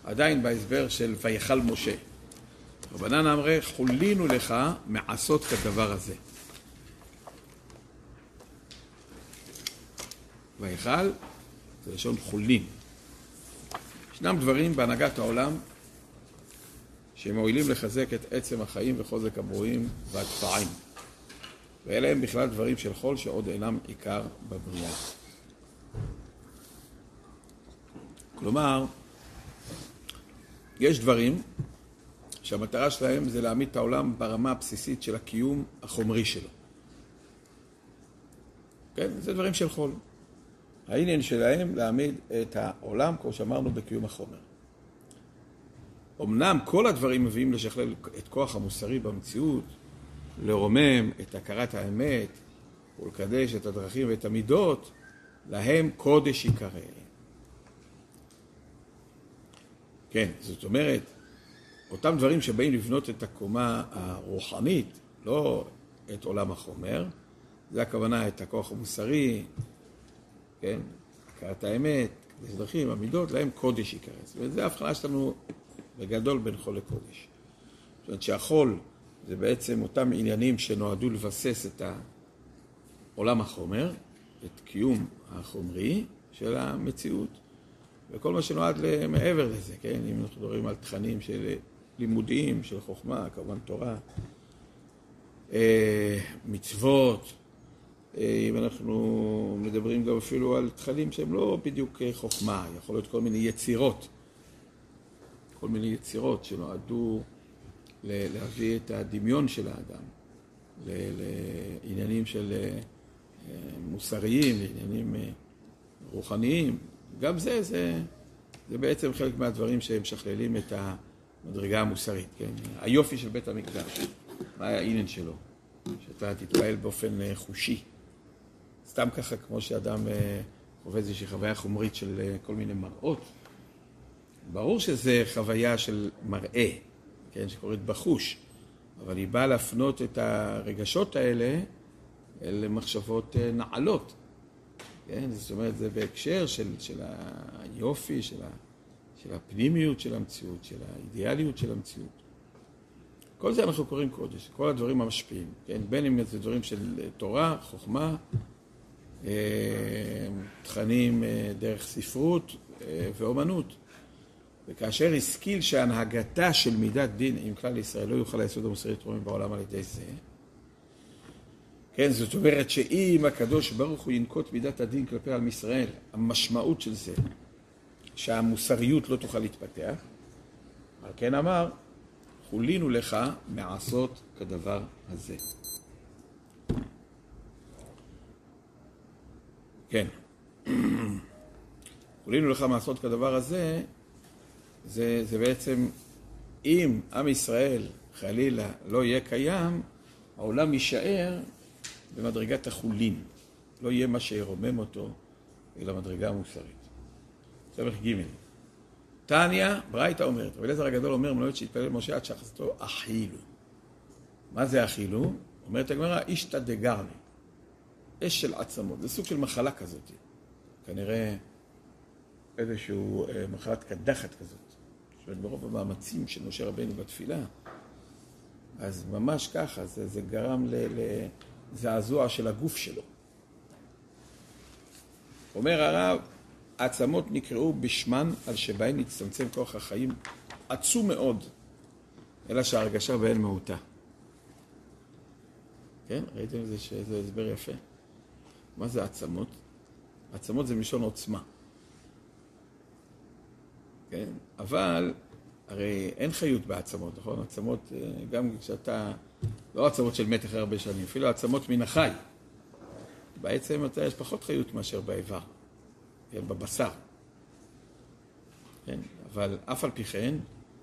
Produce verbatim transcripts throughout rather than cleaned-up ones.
עדיין בהסבר של ויכל משה. רבנן אמרה, חולינו לך מעשות כדבר הזה. ויכל, זה לשון חולין. ישנם דברים בהנהגת העולם שהם מועילים לחזק את עצם החיים וחוזק הברואים והתפעים. ואלה הם בכלל דברים של חול שעוד אינם עיקר בבריאה. כלומר, יש דברים שהמטרה שלהם זה להעמיד את העולם ברמה הבסיסית של הקיום החומרי שלו. כן? זה דברים של חול. העניין שלהם להעמיד את העולם, כמו שאמרנו, בקיום החומר. אמנם כל הדברים מביאים לשכלל את כוח המוסרי במציאות, לרומם את הכרת האמת ולקדש את הדרכים ואת המידות, להם קודש יקרא. כן, זאת אומרת, אותם דברים שבאים לבנות את הקומה הרוחנית, לא את עולם החומר, זה הכוונה את הכוח המוסרי, כן, הכרת האמת, קדש הדרכים, המידות, להם קודש יקרא. זאת אומרת, זה ההבחנה שלנו בגדול בין חול לקודש. זאת אומרת שהחול זה בעצם אותם עניינים שנועדו לבסס את העולם החומר, את קיום החומרי של המציאות, וכל מה שנועד מעבר לזה, כן? אם אנחנו מדברים על תכנים של לימודיים, של חוכמה, כמובן תורה, מצוות, אם אנחנו מדברים גם אפילו על תכנים שהם לא בדיוק חוכמה, יכול להיות כל מיני יצירות, כל מיני יצירות שנועדו להביא את הדמיון של האדם לעניינים של מוסריים, לעניינים רוחניים. גם זה, זה, זה בעצם חלק מהדברים שהם משכללים את המדרגה המוסרית. כן? היופי של בית המקדש, מה היה העניין שלו? שאתה תתפעל באופן חושי. סתם ככה כמו שאדם חווה איזושהי חוויה חומרית של כל מיני מראות. ברור שזה חוויה של מראה, כן, שקורית בחוש, אבל היא באה להפנות את הרגשות האלה אל מחשבות נעלות. כן, זאת אומרת, זה בהקשר של, של היופי, של, ה, של הפנימיות של המציאות, של האידיאליות של המציאות. כל זה אנחנו קוראים קודש, כל הדברים המשפיעים, כן, בין אם זה דברים של תורה, חוכמה, תכנים דרך ספרות ואומנות. וכאשר השכיל שהנהגתה של מידת דין עם כלל ישראל לא יוכל היסוד המוסרי לתרום בעולם על ידי זה, כן, זאת אומרת שאם הקדוש ברוך הוא ינקוט מידת הדין כלפי עם ישראל, המשמעות של זה שהמוסריות לא תוכל להתפתח, על כן אמר, חולינו לך מעשות כדבר הזה. כן. חולינו לך מעשות כדבר הזה, זה, זה בעצם, אם עם ישראל חלילה לא יהיה קיים, העולם יישאר במדרגת החולין. לא יהיה מה שירומם אותו אלא מדרגה המוסרית. סמך ג' תניא, ברייתא אומרת, אבל אליעזר הגדול אומר, מלמד שהתפלל משה עד שאחזתו אכילו. מה זה אכילו? אומרת הגמרא, אישתא דגרני. אש של עצמות. זה סוג של מחלה כזאת. כנראה איזשהו מחלת קדחת כזאת. זאת אומרת, ברוב המאמצים של משה רבנו בתפילה, אז ממש ככה, זה, זה גרם לזעזוע של הגוף שלו. אומר הרב, העצמות נקראו בשמן על שבהן הצטמצם כוח החיים עצום מאוד, אלא שההרגשה בהן מהותה. כן? ראיתם את זה שזה הסבר יפה? מה זה עצמות? עצמות זה מלשון עוצמה. כן? אבל הרי אין חיות בעצמות, נכון? עצמות, גם כשאתה, לא עצמות של מתח הרבה שנים, אפילו עצמות מן החי. בעצם אתה יש פחות חיות מאשר באיבר, כן? בבשר. כן? אבל אף על פי כן,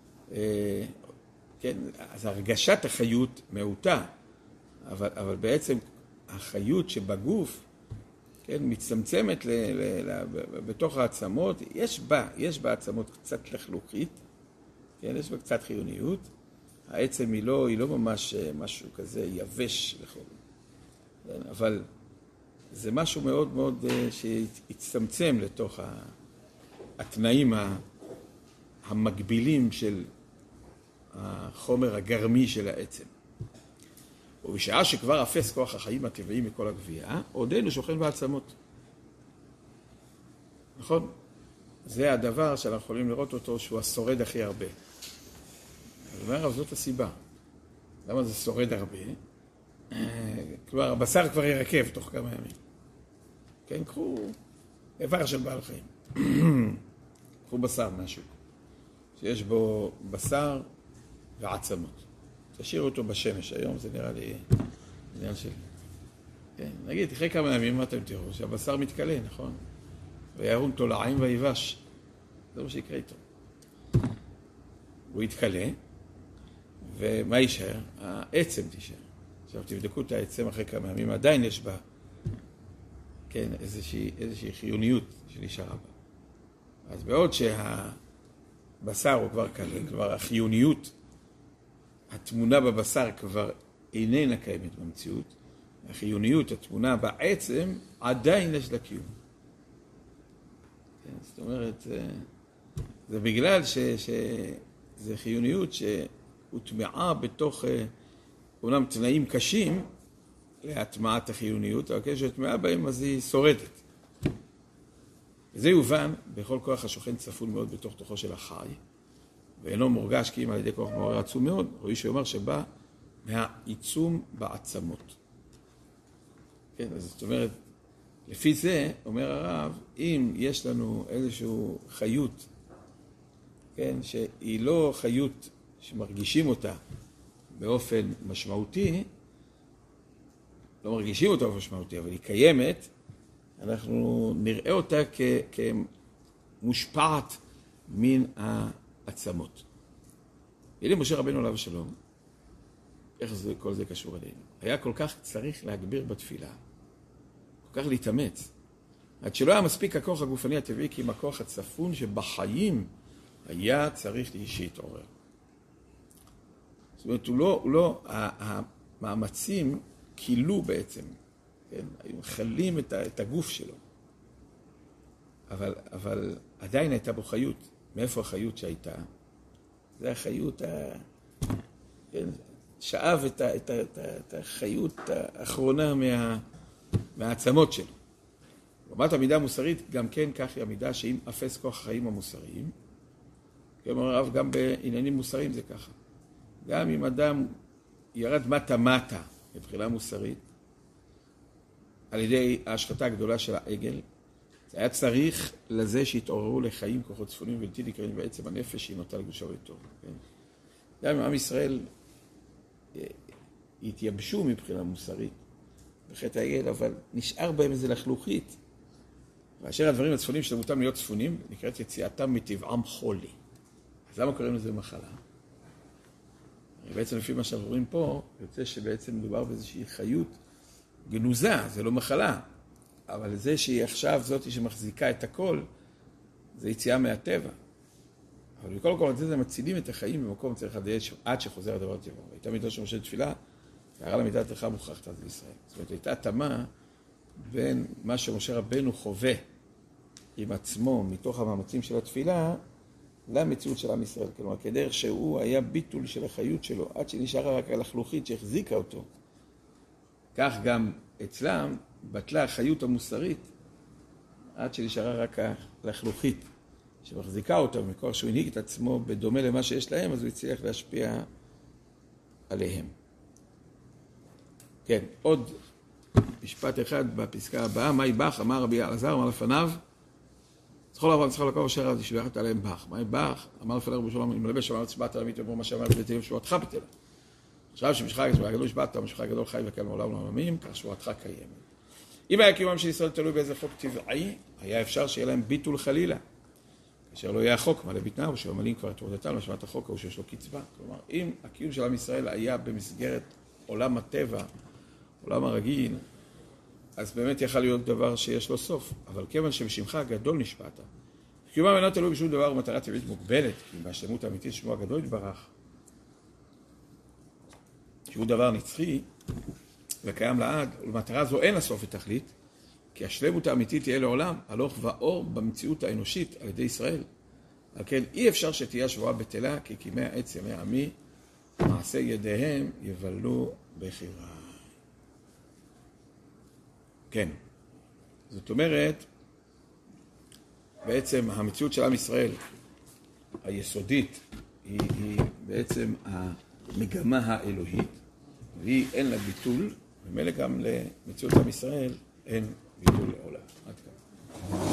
כן, אז הרגשת החיות מהותה, אבל, אבל בעצם החיות שבגוף, כן, מצטמצמת ל, ל, ל, בתוך העצמות, יש בה, יש בה עצמות קצת לחלוכית, כן, יש בה קצת חיוניות, העצם היא לא, היא לא ממש משהו כזה יבש לכל, כן, אבל זה משהו מאוד מאוד שהצטמצם לתוך התנאים המקבילים של החומר הגרמי של העצם. ובשעה שכבר אפס כוח החיים הטבעי מכל הגבייה, עודנו שוכן בעצמות. נכון? זה הדבר שאנחנו יכולים לראות אותו שהוא השורד הכי הרבה. אני אומר, אבל זאת הסיבה. למה זה שורד הרבה? כלומר, הבשר כבר ירכב תוך כמה ימים. כן, קחו איבר של בעל חיים. קחו בשר מהשוק. שיש בו בשר ועצמות. תשאירו אותו בשמש היום, זה נראה לי עניין שלי. כן, נגיד, אחרי כמה ימים, מה אתם תראו? שהבשר מתקלה, נכון? וירום תולעים ויבש. זה מה שיקרה איתו. הוא יתקלה, ומה יישאר? העצם תישאר. עכשיו, תבדקו את העצם אחרי כמה ימים, עדיין יש בה, כן, איזושהי, איזושהי חיוניות שנשארה בה. אז בעוד שהבשר הוא כבר קלה, כבר החיוניות, התמונה בבשר כבר איננה קיימת במציאות, החיוניות, התמונה בעצם, עדיין יש לה קיום. כן, זאת אומרת, זה, זה בגלל ש, שזה חיוניות שהוטמעה בתוך, אומנם תנאים קשים להטמעת החיוניות, אבל כשהוטמעה בהם אז היא שורדת. וזה יובן בכל כוח השוכן צפון מאוד בתוך תוכו של החי, ואינו מורגש כי אם על ידי כוח מעורר עצום מאוד, רואי שאומר שבא מהעיצום בעצמות. כן, אז זאת אומרת, לפי זה, אומר הרב, אם יש לנו איזשהו חיות, כן, שהיא לא חיות שמרגישים אותה באופן משמעותי, לא מרגישים אותה באופן משמעותי, אבל היא קיימת, אנחנו נראה אותה כ- כמושפעת מן העצמות. הנה משה רבנו עליו השלום, איך זה, כל זה קשור אלינו? היה כל כך צריך להגביר בתפילה, כל כך להתאמץ, עד שלא היה מספיק הכוח הגופני הטבעי, כי עם הכוח הצפון שבחיים היה צריך להתעורר. זאת אומרת, הוא לא, הוא לא, המאמצים קילו בעצם, כן? היו מחלים את, את הגוף שלו. אבל, אבל עדיין הייתה בו חיות. מאיפה החיות שהייתה? זה החיות, ה... כן? שאב את, ה, את, ה, את, ה, את החיות האחרונה מה, מהעצמות שלו. ברמת המידה המוסרית, גם כן כך היא המידה שאם אפס כוח החיים המוסריים, כלומר הרב, גם בעניינים מוסריים זה ככה. גם אם אדם ירד מטה-מטה מבחינה מוסרית, על ידי ההשחתה הגדולה של העגל, זה היה צריך לזה שהתעוררו לחיים כוחות צפונים בלתי נקראים בעצם הנפש שהיא נוטה לגושה וטוב. כן? גם אם עם ישראל התייבשו מבחינה מוסרית בחטא העגל, אבל נשאר בהם איזה לחלוכית. ואשר הדברים הצפונים שלמותם להיות צפונים, נקראת יציאתם מטבעם חולי. אז למה קוראים לזה מחלה? בעצם לפי מה שאנחנו רואים פה, יוצא שבעצם מדובר באיזושהי חיות גנוזה, זה לא מחלה. אבל זה שהיא עכשיו זאת שמחזיקה את הכל, זה יציאה מהטבע. אבל בכל כל זה, זה מצילים את החיים במקום צריך לדעת עד שחוזר הדבר טבעו. הייתה מידה של משה תפילה, והראה לה מידת לך מוכרחת על ישראל. זאת אומרת, הייתה תמה בין מה שמשה רבנו חווה עם עצמו מתוך המאמצים של התפילה, למציאות של עם ישראל. כלומר, כדרך שהוא היה ביטול של החיות שלו, עד שנשארה רק הלחלוכית שהחזיקה אותו. כך גם אצלם בטלה החיות המוסרית, עד שנשארה רק הלחלוכית שמחזיקה אותו, מכוח שהוא הנהיג את עצמו בדומה למה שיש להם, אז הוא הצליח להשפיע עליהם. כן, עוד משפט אחד בפסקה הבאה, מה יבח, אמר רבי אלעזר, אמר לפניו, זכור לעבור, זכור לקרוא אשר אז ישלח עליהם בח. מה יבח? אמר לפניו רבי שלום, אם מלבש שמע שבעת עלמית, אמרו מה שאמר בבית אליו שבועתך בתל. עכשיו שמשך הגדול שבעת, משך הגדול חי וקיים מעולם לעולמים, כך שבועתך קיימת. אם היה קיומם של ישראל תלוי באיזה חוק טבעי, היה אפשר שיהיה להם ביטול חלילה. כאשר לא יהיה החוק, מלא ביטנה, או שממלאים כבר את עבודתם לשמעת החוק, או שיש לו קצבה. כלומר, אם הקיום של עם ישראל היה במסגרת עולם הטבע, עולם הרגיל, אז באמת יכל להיות דבר שיש לו סוף. אבל כיוון שבשמך הגדול נשפעת, קיומם אינו תלוי בשום דבר ומטרה טבעית מוגבלת, כי בהשלמות האמיתית שמו הגדול יתברך, שהוא דבר נצחי וקיים לעד, ולמטרה זו אין הסוף ותכלית, כי השלמות האמיתית תהיה לעולם, הלוך ואור במציאות האנושית על ידי ישראל, על כן אי אפשר שתהיה שבועה בטלה, כי כימי העץ ימי עמי, מעשה ידיהם יבלו בחירה. כן. זאת אומרת, בעצם המציאות של עם ישראל, היסודית, היא, היא בעצם המגמה האלוהית, והיא אין לה ביטול, ומילא גם למציאות עם ישראל אין ביטול לעולם. עד כאן.